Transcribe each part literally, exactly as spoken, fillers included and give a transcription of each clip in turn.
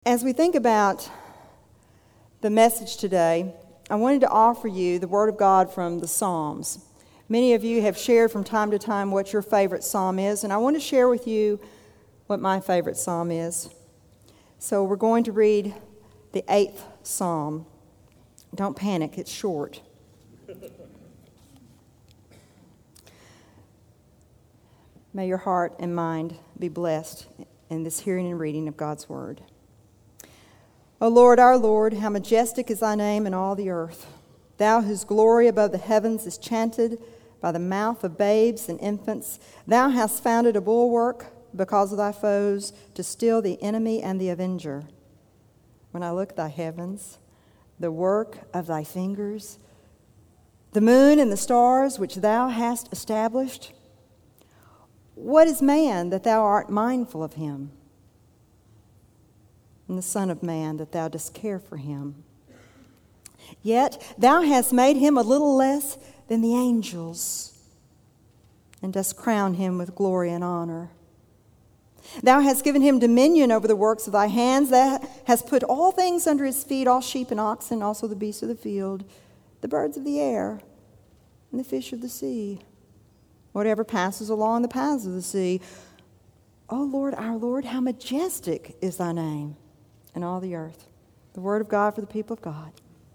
As we think about the message today, I wanted to offer you the Word of God from the Psalms. Many of you have shared from time to time what your favorite psalm is, and I want to share with you what my favorite psalm is. So we're going to read the eighth psalm. Don't panic, it's short. May your heart and mind be blessed in this hearing and reading of God's Word. O Lord, our Lord, how majestic is thy name in all the earth. Thou whose glory above the heavens is chanted by the mouth of babes and infants. Thou hast founded a bulwark because of thy foes to still the enemy and the avenger. When I look at thy heavens, the work of thy fingers, the moon and the stars which thou hast established, what is man that thou art mindful of him? And the Son of Man, that thou dost care for him. Yet thou hast made him a little less than the angels, and dost crown him with glory and honor. Thou hast given him dominion over the works of thy hands. Thou hast put all things under his feet, all sheep and oxen, also the beasts of the field, the birds of the air, and the fish of the sea, whatever passes along the paths of the sea. O Lord, our Lord, how majestic is thy name in all the earth. The word of God for the people of God.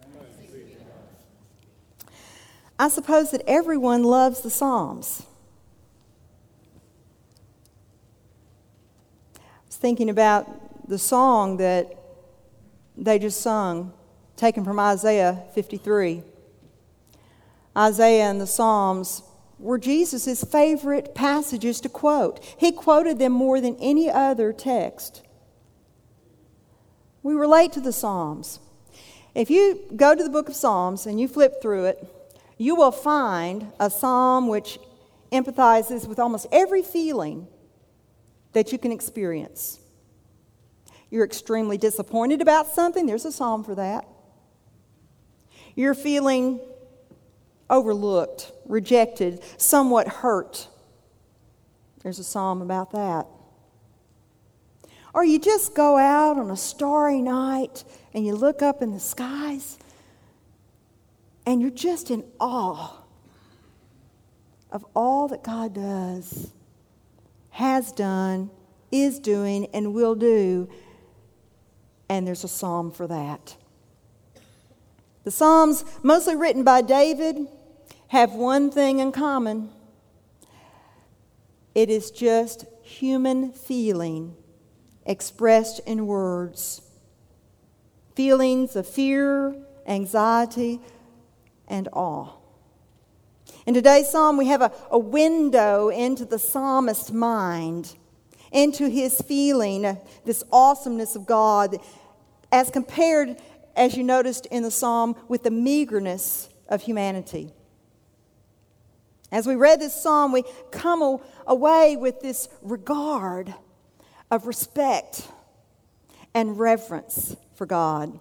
I suppose that everyone loves the Psalms. I was thinking about the song that they just sung, taken from Isaiah fifty-three. Isaiah and the Psalms were Jesus' favorite passages to quote. He quoted them more than any other text. We relate to the Psalms. If you go to the book of Psalms and you flip through it, you will find a psalm which empathizes with almost every feeling that you can experience. You're extremely disappointed about something, there's a psalm for that. You're feeling overlooked, rejected, somewhat hurt. There's a psalm about that. Or you just go out on a starry night and you look up in the skies and you're just in awe of all that God does, has done, is doing, and will do. And there's a psalm for that. The Psalms, mostly written by David, have one thing in common. It is just human feeling expressed in words. Feelings of fear, anxiety, and awe. In today's psalm, we have a, a window into the psalmist's mind, into his feeling, uh, this awesomeness of God, as compared, as you noticed in the psalm, with the meagerness of humanity. As we read this psalm, we come away with this regard of respect and reverence for God.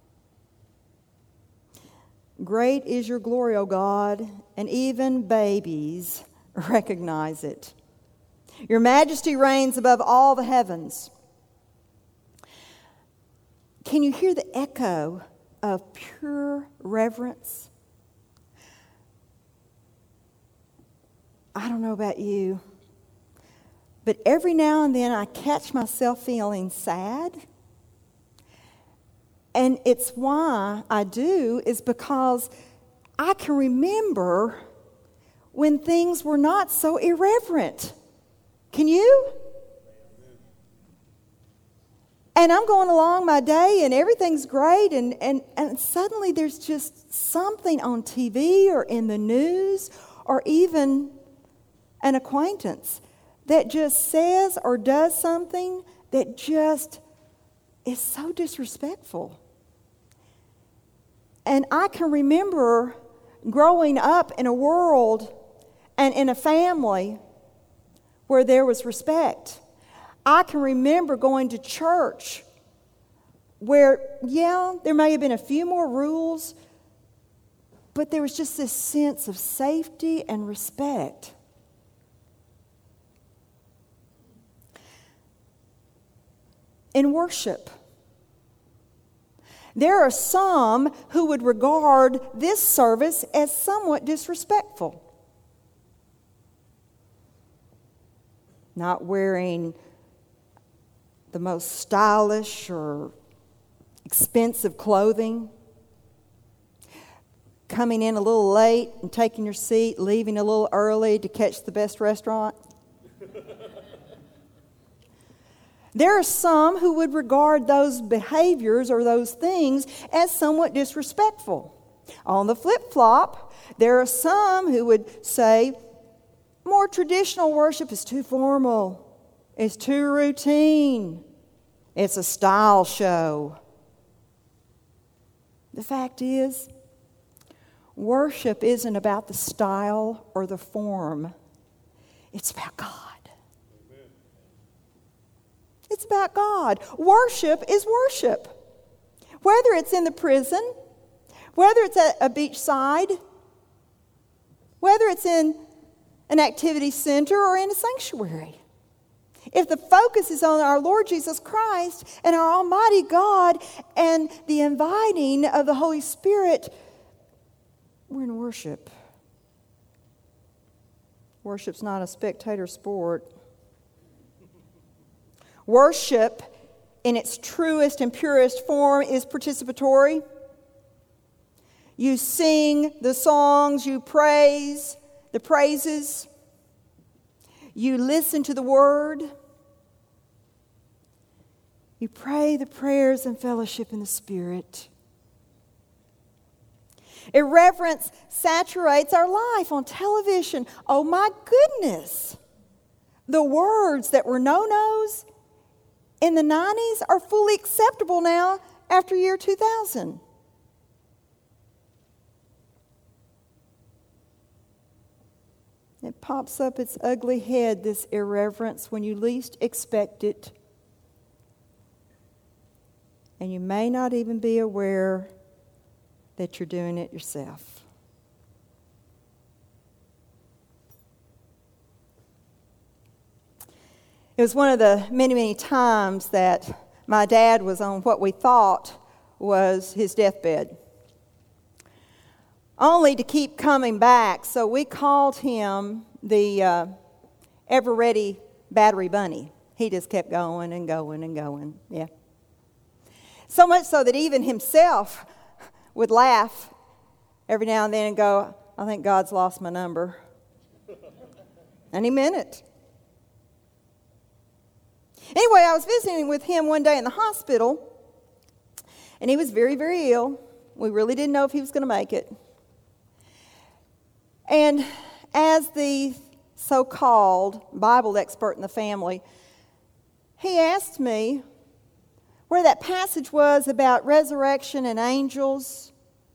Great is your glory, O God, and even babies recognize it. Your majesty reigns above all the heavens. Can you hear the echo of pure reverence? I don't know about you, but every now and then I catch myself feeling sad. And it's why I do, is because I can remember when things were not so irreverent. Can you? And I'm going along my day and everything's great, and, and, and suddenly there's just something on T V or in the news or even an acquaintance that just says or does something that just is so disrespectful. And I can remember growing up in a world and in a family where there was respect. I can remember going to church where, yeah, there may have been a few more rules, but there was just this sense of safety and respect. In worship, There are some who would regard this service as somewhat disrespectful. Not wearing the most stylish or expensive clothing, coming in a little late and taking your seat, leaving a little early to catch the best restaurant. There are some who would regard those behaviors or those things as somewhat disrespectful. On the flip-flop, there are some who would say, more traditional worship is too formal. It's too routine. It's a style show. The fact is, worship isn't about the style or the form. It's about God. It's about God. Worship is worship. Whether it's in the prison, whether it's at a beachside, whether it's in an activity center or in a sanctuary. If the focus is on our Lord Jesus Christ and our Almighty God and the inviting of the Holy Spirit, we're in worship. Worship's not a spectator sport. Worship, in its truest and purest form, is participatory. You sing the songs, you praise the praises, you listen to the word, you pray the prayers and fellowship in the Spirit. Irreverence saturates our life on television. Oh my goodness! The words that were no-nos in the nineties are fully acceptable now after year two thousand. It pops up its ugly head, this irreverence, when you least expect it. And you may not even be aware that you're doing it yourself. It was one of the many, many times that my dad was on what we thought was his deathbed, only to keep coming back. So we called him the uh, ever-ready battery bunny. He just kept going and going and going, yeah. So much so that even himself would laugh every now and then and go, I think God's lost my number. And he meant it. Anyway, I was visiting with him one day in the hospital, and he was very, very ill. We really didn't know if he was going to make it. And as the so-called Bible expert in the family, he asked me where that passage was about resurrection and angels.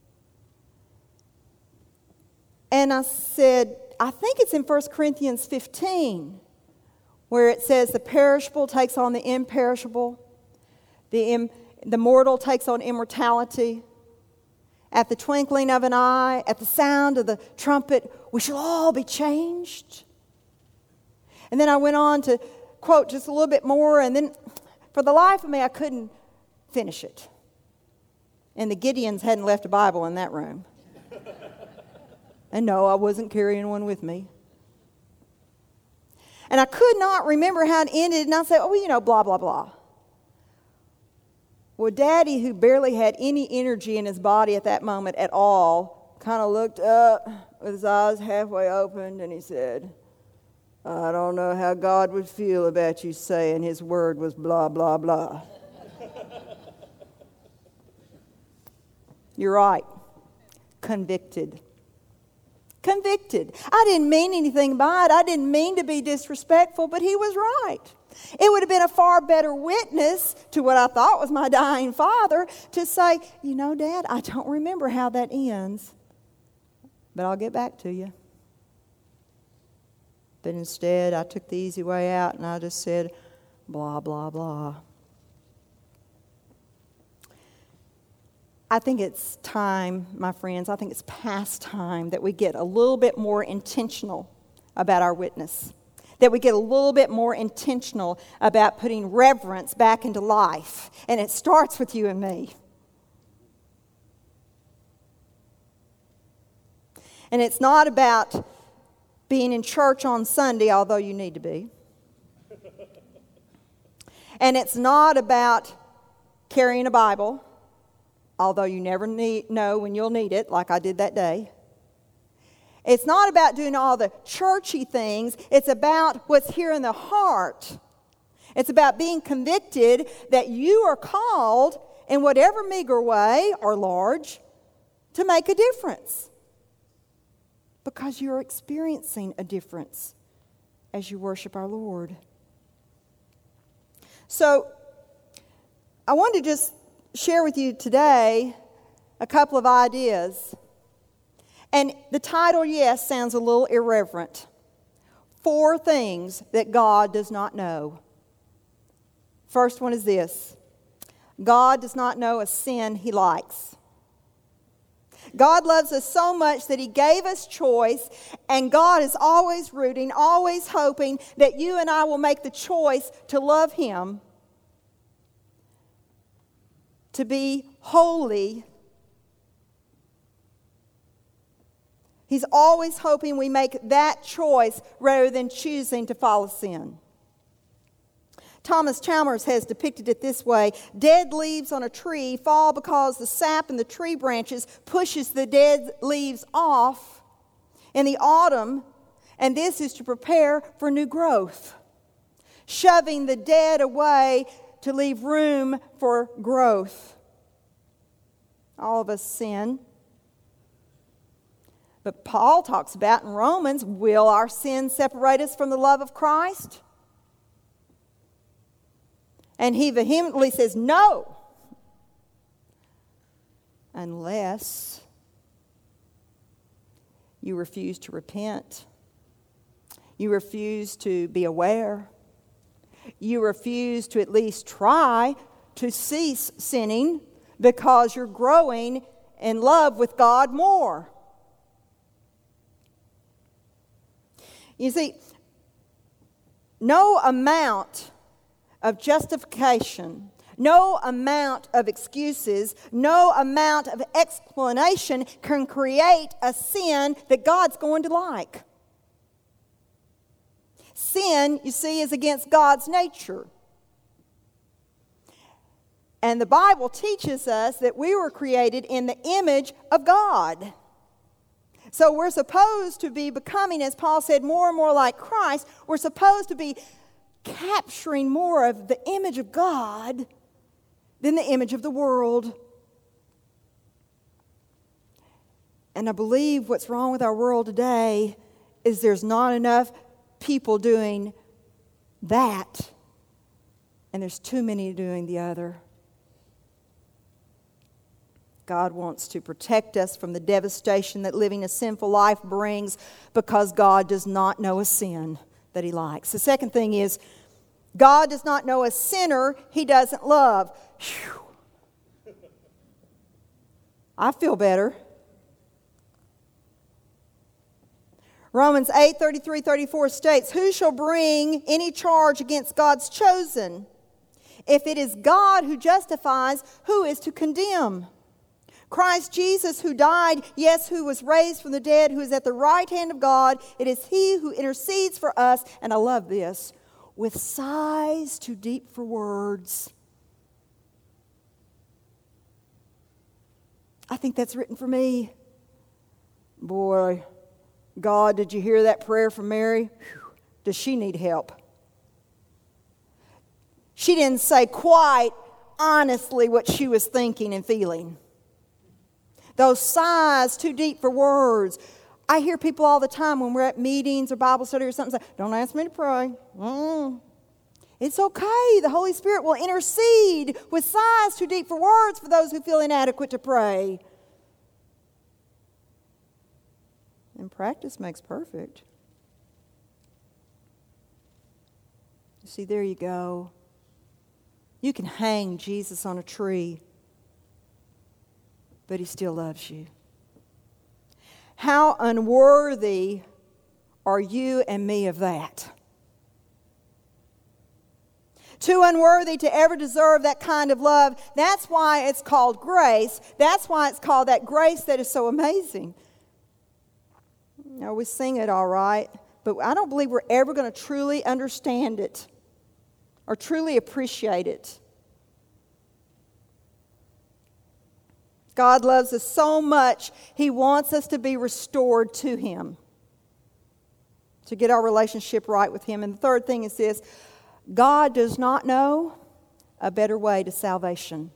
And I said, I think it's in First Corinthians fifteen, where it says the perishable takes on the imperishable, the, im- the mortal takes on immortality. At the twinkling of an eye, at the sound of the trumpet, we shall all be changed. And then I went on to quote just a little bit more, and then for the life of me, I couldn't finish it. And the Gideons hadn't left a Bible in that room. And no, I wasn't carrying one with me. And I could not remember how it ended, and I said, oh, well, you know, blah, blah, blah. Well, Daddy, who barely had any energy in his body at that moment at all, kind of looked up with his eyes halfway opened, and he said, I don't know how God would feel about you saying his word was blah, blah, blah. You're right. Convicted. Convicted. I didn't mean anything by it. I didn't mean to be disrespectful, but he was right. It would have been a far better witness to what I thought was my dying father to say, you know, Dad, I don't remember how that ends, but I'll get back to you. But instead, I took the easy way out and I just said, blah, blah, blah. I think it's time, my friends, I think it's past time that we get a little bit more intentional about our witness. That we get a little bit more intentional about putting reverence back into life. And it starts with you and me. And it's not about being in church on Sunday, although you need to be. And it's not about carrying a Bible, although you never need, know when you'll need it, like I did that day. It's not about doing all the churchy things. It's about what's here in the heart. It's about being convicted that you are called in whatever meager way or large to make a difference. Because you're experiencing a difference as you worship our Lord. So, I want to just share with you today a couple of ideas. And the title, yes, sounds a little irreverent. Four things that God does not know. First one is this. God does not know a sin He likes. God loves us so much that He gave us choice, and God is always rooting, always hoping that you and I will make the choice to love Him, to be holy. He's always hoping we make that choice rather than choosing to follow sin. Thomas Chalmers has depicted it this way. Dead leaves on a tree fall because the sap in the tree branches pushes the dead leaves off in the autumn, and this is to prepare for new growth, shoving the dead away to leave room for growth. All of us sin. But Paul talks about in Romans, will our sin separate us from the love of Christ? And he vehemently says, no. Unless you refuse to repent. You refuse to be aware. You refuse to at least try to cease sinning because you're growing in love with God more. You see, no amount of justification, no amount of excuses, no amount of explanation can create a sin that God's going to like. Sin, you see, is against God's nature. And the Bible teaches us that we were created in the image of God. So we're supposed to be becoming, as Paul said, more and more like Christ. We're supposed to be capturing more of the image of God than the image of the world. And I believe what's wrong with our world today is there's not enough people doing that, and there's too many doing the other. God wants to protect us from the devastation that living a sinful life brings because God does not know a sin that He likes. The second thing is, God does not know a sinner He doesn't love. Whew. I feel better. Romans eight, thirty-three, thirty-four states, who shall bring any charge against God's chosen? If it is God who justifies, who is to condemn? Christ Jesus, who died, yes, who was raised from the dead, who is at the right hand of God, it is He who intercedes for us, and I love this, with sighs too deep for words. I think that's written for me. Boy, God, did you hear that prayer from Mary? Whew, does she need help? She didn't say quite honestly what she was thinking and feeling. Those sighs too deep for words. I hear people all the time when we're at meetings or Bible study or something say, don't ask me to pray. Mm. It's okay. The Holy Spirit will intercede with sighs too deep for words for those who feel inadequate to pray. And practice makes perfect. You see, there you go. You can hang Jesus on a tree, but He still loves you. How unworthy are you and me of that? Too unworthy to ever deserve that kind of love. That's why it's called grace. That's why it's called that grace that is so amazing. You know, we sing it all right, but I don't believe we're ever going to truly understand it or truly appreciate it. God loves us so much, He wants us to be restored to Him, to get our relationship right with Him. And the third thing is this: God does not know a better way to salvation.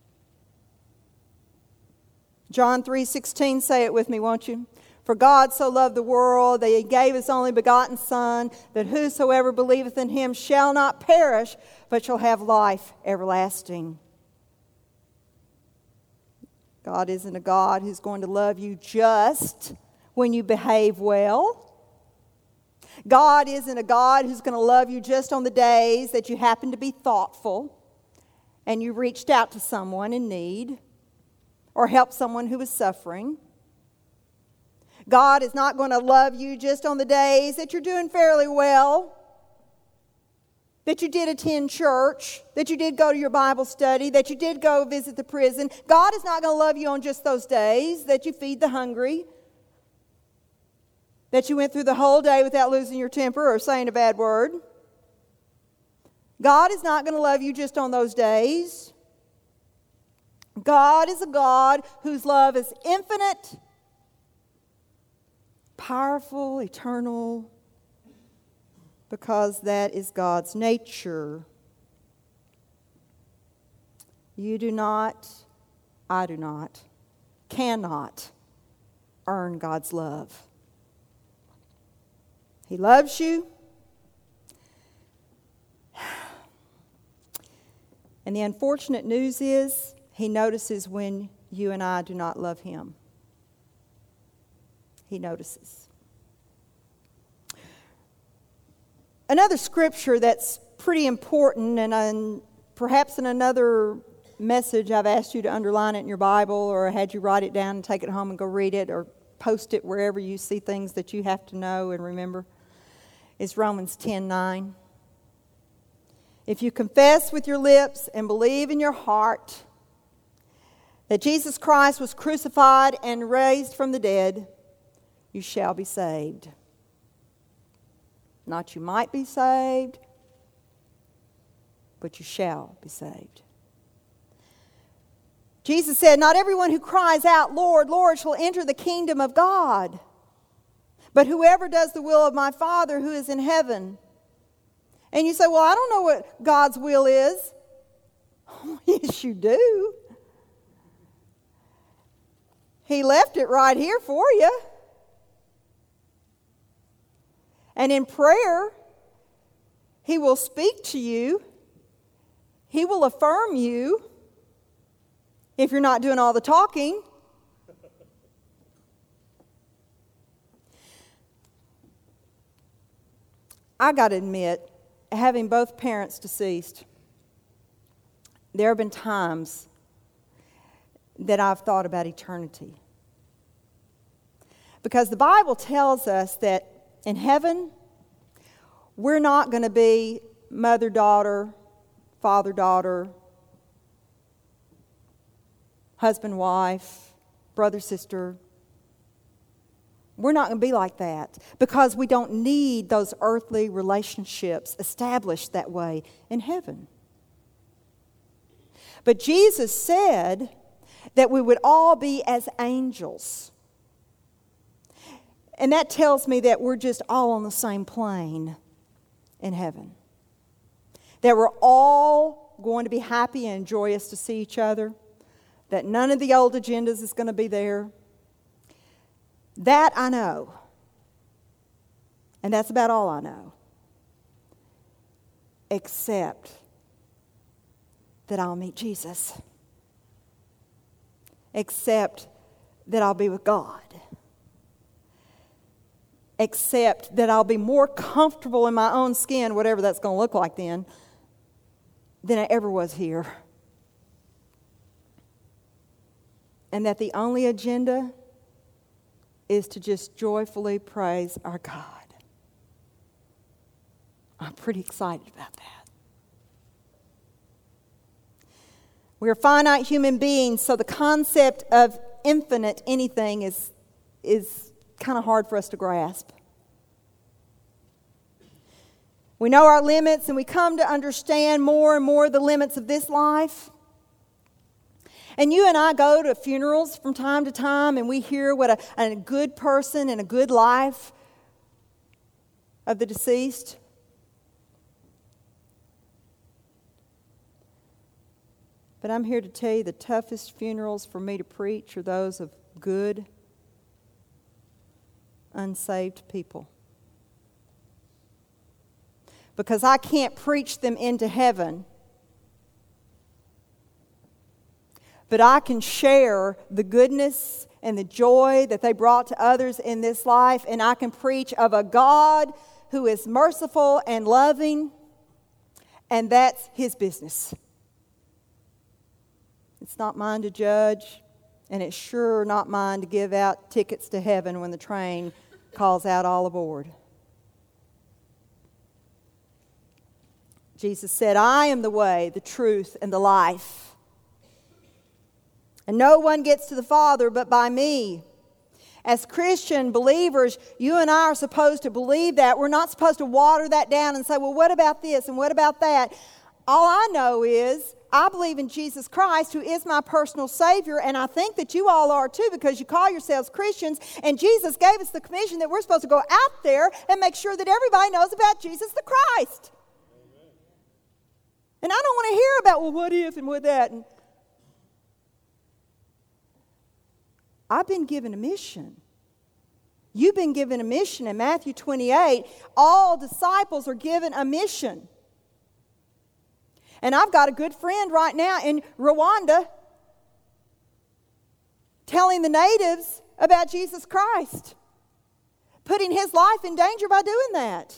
John three sixteen, say it with me, won't you? For God so loved the world that He gave His only begotten Son, that whosoever believeth in Him shall not perish, but shall have life everlasting. God isn't a God who's going to love you just when you behave well. God isn't a God who's going to love you just on the days that you happen to be thoughtful and you reached out to someone in need or helped someone who was suffering. God is not going to love you just on the days that you're doing fairly well, that you did attend church, that you did go to your Bible study, that you did go visit the prison. God is not going to love you on just those days that you feed the hungry, that you went through the whole day without losing your temper or saying a bad word. God is not going to love you just on those days. God is a God whose love is infinite, powerful, eternal, because that is God's nature. You do not, I do not, cannot earn God's love. He loves you. And the unfortunate news is, He notices when you and I do not love Him. He notices. Another scripture that's pretty important, and um, perhaps in another message I've asked you to underline it in your Bible, or had you write it down and take it home and go read it, or post it wherever you see things that you have to know and remember, is Romans ten nine. If you confess with your lips and believe in your heart that Jesus Christ was crucified and raised from the dead, you shall be saved. Not you might be saved, but you shall be saved. Jesus said, not everyone who cries out, Lord, Lord, shall enter the kingdom of God, but whoever does the will of my Father who is in heaven. And you say, well, I don't know what God's will is. Oh, yes, you do. He left it right here for you. And in prayer, He will speak to you. He will affirm you if you're not doing all the talking. I got to admit, having both parents deceased, there have been times that I've thought about eternity. Because the Bible tells us that in heaven, we're not going to be mother-daughter, father-daughter, husband-wife, brother-sister. We're not going to be like that because we don't need those earthly relationships established that way in heaven. But Jesus said that we would all be as angels. And that tells me that we're just all on the same plane in heaven. That we're all going to be happy and joyous to see each other. That none of the old agendas is going to be there. That I know. And that's about all I know. Except that I'll meet Jesus. Except that I'll be with God. Except that I'll be more comfortable in my own skin, whatever that's going to look like then, than I ever was here. And that the only agenda is to just joyfully praise our God. I'm pretty excited about that. We are finite human beings, so the concept of infinite anything is, is kind of hard for us to grasp. We know our limits, and we come to understand more and more the limits of this life. And you and I go to funerals from time to time, and we hear what a, a good person and a good life of the deceased. But I'm here to tell you the toughest funerals for me to preach are those of good, unsaved people. Because I can't preach them into heaven, but I can share the goodness and the joy that they brought to others in this life, and I can preach of a God who is merciful and loving, and that's His business. It's not mine to judge, and it's sure not mine to give out tickets to heaven when the train calls out all aboard. Jesus said, I am the way, the truth, and the life. And no one gets to the Father but by me. As Christian believers, you and I are supposed to believe that. We're not supposed to water that down and say, well, what about this and what about that? All I know is I believe in Jesus Christ, who is my personal Savior, and I think that you all are too, because you call yourselves Christians, and Jesus gave us the commission that we're supposed to go out there and make sure that everybody knows about Jesus the Christ. Amen. And I don't want to hear about, well, what if and what that. And I've been given a mission. You've been given a mission. In Matthew twenty-eight, all disciples are given a mission. And I've got a good friend right now in Rwanda telling the natives about Jesus Christ, putting his life in danger by doing that.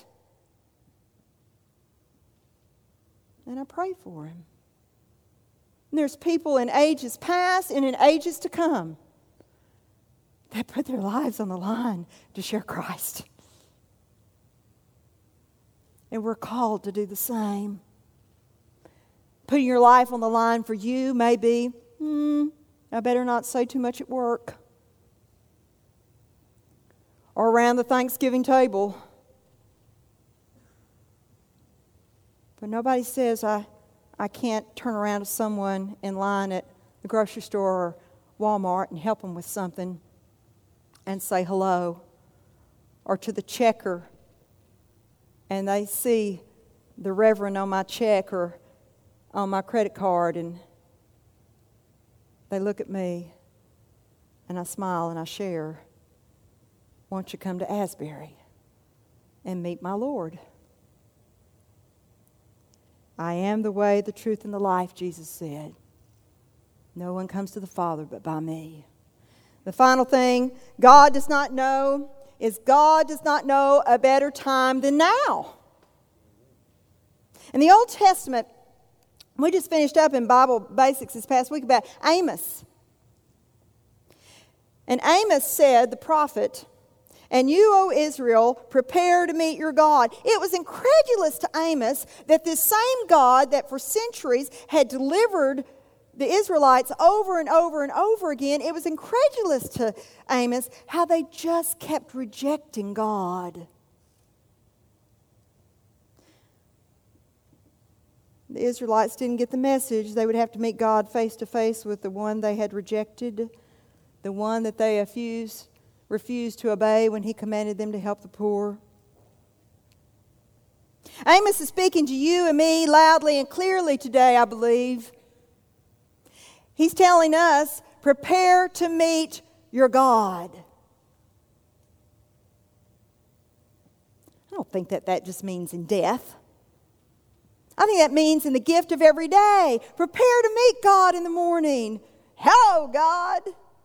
And I pray for him. And there's people in ages past and in ages to come that put their lives on the line to share Christ. And we're called to do the same. Putting your life on the line for you may be, hmm, I better not say too much at work. Or around the Thanksgiving table. But nobody says I, I can't turn around to someone in line at the grocery store or Walmart and help them with something and say hello. Or to the checker and they see the Reverend on my check or on my credit card, and they look at me, and I smile and I share. Won't you come to Asbury and meet my Lord? I am the way, the truth, and the life, Jesus said. No one comes to the Father but by me. The final thing God does not know is God does not know a better time than now. In the Old Testament, we just finished up in Bible Basics this past week about Amos. And Amos said, the prophet, and you, O Israel, prepare to meet your God. It was incredulous to Amos that this same God that for centuries had delivered the Israelites over and over and over again, it was incredulous to Amos how they just kept rejecting God. The Israelites didn't get the message. They would have to meet God face to face with the one they had rejected, the one that they refused, refused to obey when he commanded them to help the poor. Amos is speaking to you and me loudly and clearly today, I believe. He's telling us, prepare to meet your God. I don't think that that just means in death. I think that means in the gift of every day. Prepare to meet God in the morning. Hello, God.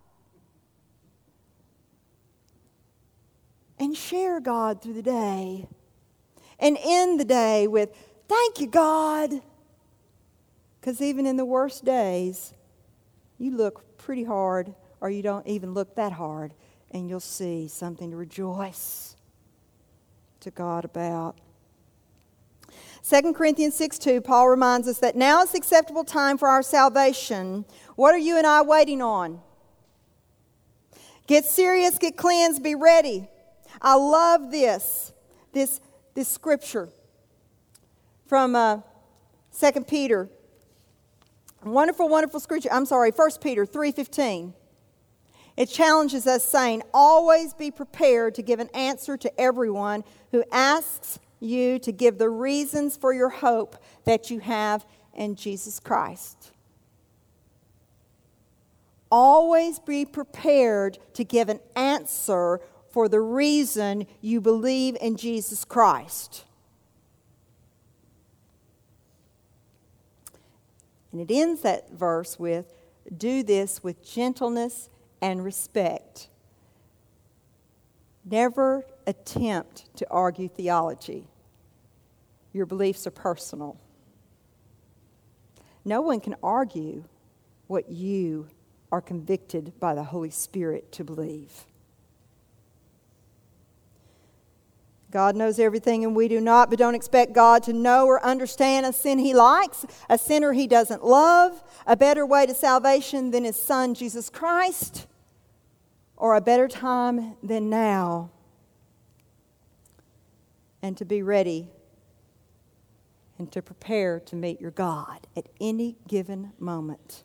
And share God through the day. And end the day with, thank you, God. Because even in the worst days, you look pretty hard, or you don't even look that hard, and you'll see something to rejoice to God about. Second Corinthians six two, Paul reminds us that now is the acceptable time for our salvation. What are you and I waiting on? Get serious, get cleansed, be ready. I love this, this, this scripture from uh, Second Peter. Wonderful, wonderful scripture. I'm sorry, First Peter three fifteen. It challenges us saying, always be prepared to give an answer to everyone who asks you to give the reasons for your hope that you have in Jesus Christ. Always be prepared to give an answer for the reason you believe in Jesus Christ. And it ends that verse with, do this with gentleness and respect. Never attempt to argue theology. Your beliefs are personal. No one can argue what you are convicted by the Holy Spirit to believe. God knows everything and we do not, but don't expect God to know or understand a sin He likes, a sinner He doesn't love, a better way to salvation than His Son, Jesus Christ, or a better time than now. And to be ready and to prepare to meet your God at any given moment.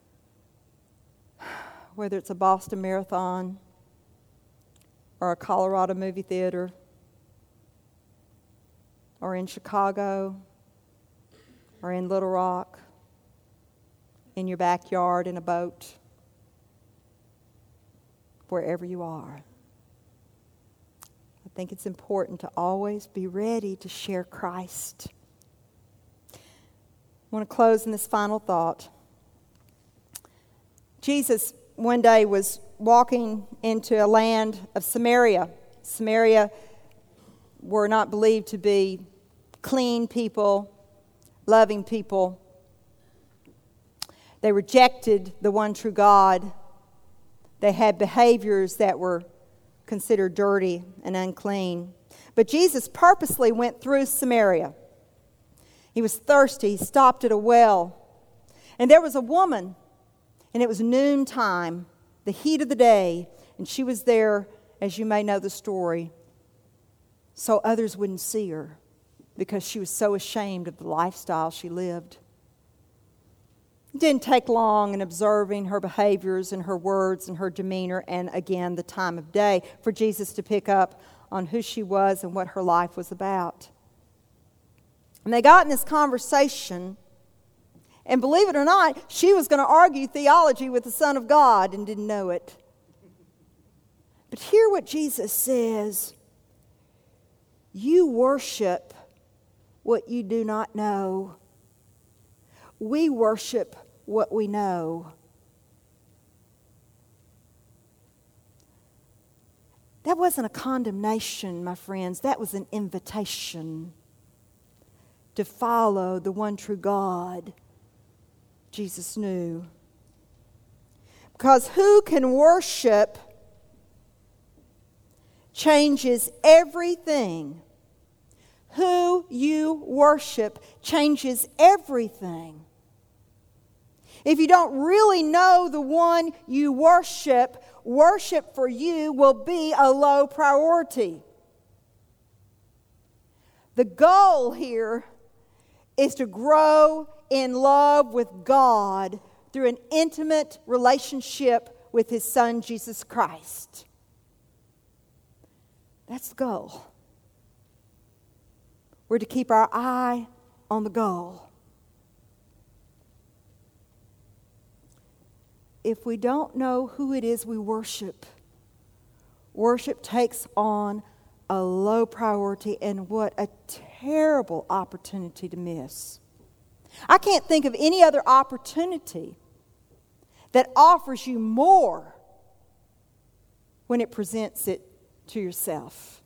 Whether it's a Boston Marathon or a Colorado movie theater or in Chicago or in Little Rock, in your backyard in a boat, wherever you are. I think it's important to always be ready to share Christ. I want to close in this final thought. Jesus one day was walking into a land of Samaria. Samaria were not believed to be clean people, loving people. They rejected the one true God. They had behaviors that were considered dirty and unclean. But Jesus purposely went through Samaria. He was thirsty. He stopped at a well. And there was a woman, and it was noontime, the heat of the day, and she was there, as you may know the story, so others wouldn't see her because she was so ashamed of the lifestyle she lived. It didn't take long in observing her behaviors and her words and her demeanor and, again, the time of day for Jesus to pick up on who she was and what her life was about. And they got in this conversation, and believe it or not, she was going to argue theology with the Son of God and didn't know it. But hear what Jesus says. You worship what you do not know. We worship what we know. That wasn't a condemnation, my friends. That was an invitation to follow the one true God Jesus knew. Because who can worship changes everything. Who you worship changes everything. If you don't really know the one you worship, worship for you will be a low priority. The goal here is to grow in love with God through an intimate relationship with His Son, Jesus Christ. That's the goal. We're to keep our eye on the goal. If we don't know who it is we worship, worship takes on a low priority, and what a terrible opportunity to miss. I can't think of any other opportunity that offers you more when it presents it to yourself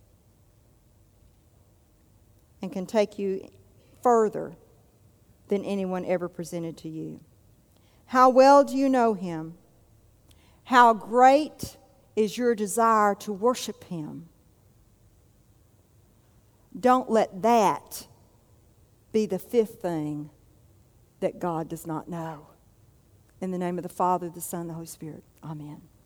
and can take you further than anyone ever presented to you. How well do you know Him? How great is your desire to worship Him? Don't let that be the fifth thing that God does not know. In the name of the Father, the Son, and the Holy Spirit. Amen.